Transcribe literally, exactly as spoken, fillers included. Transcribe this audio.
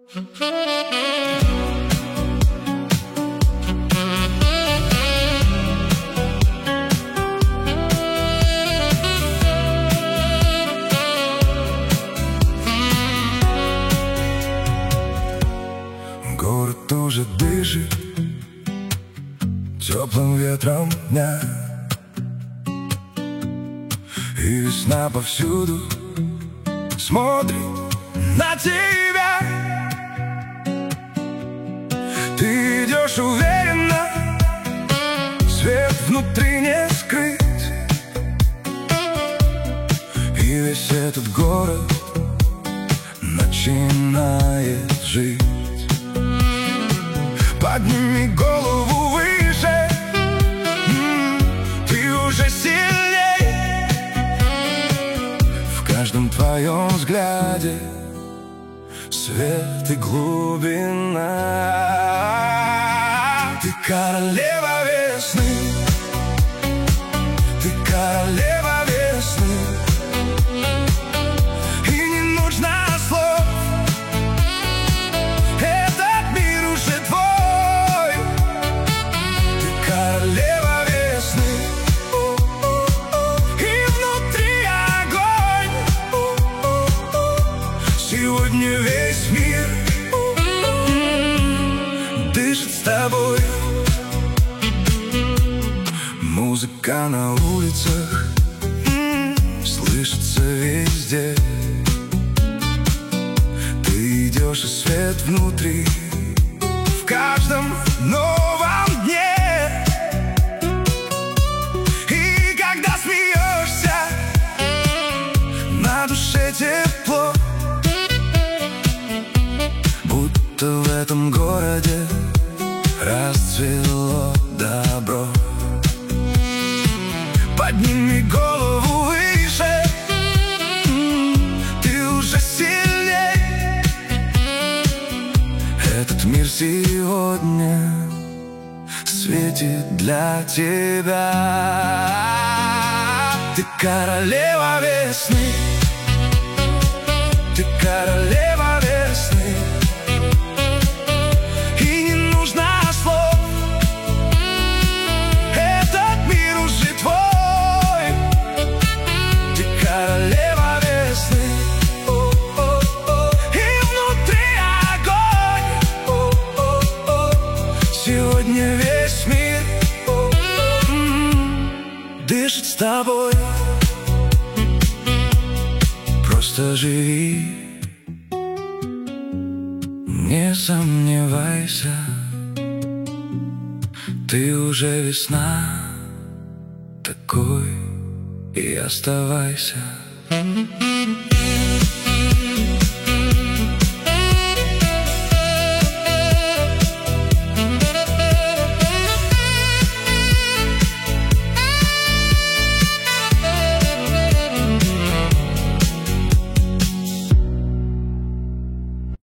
Город уже дышит теплым ветром дня, и весна повсюду смотрит на тебя. Ты идешь уверенно, свет внутри не скрыт, и весь этот город начинает жить. Подними голову выше, ты уже сильней. В каждом твоем взгляде свет и глубина. Ты королева весны, ты королева весны, и не нужно слов, этот мир уже твой. Ты королева весны, и внутри огонь. Сегодня весь мир дышит с тобой. Музыка на улицах слышится везде. Ты идешь, и свет внутри в каждом новом дне. И когда смеешься, на душе тепло, будто в этом городе расцвело добро. Подними голову выше, ты уже сильней. Этот мир сегодня светит для тебя. Ты королева весны, ты королева весны, и не нужно слов, этот мир уже твой. Ты королева весны, и внутри огонь. Сегодня весь мир дышит с тобой. Просто живи, не сомневайся, ты уже весна, такой и оставайся.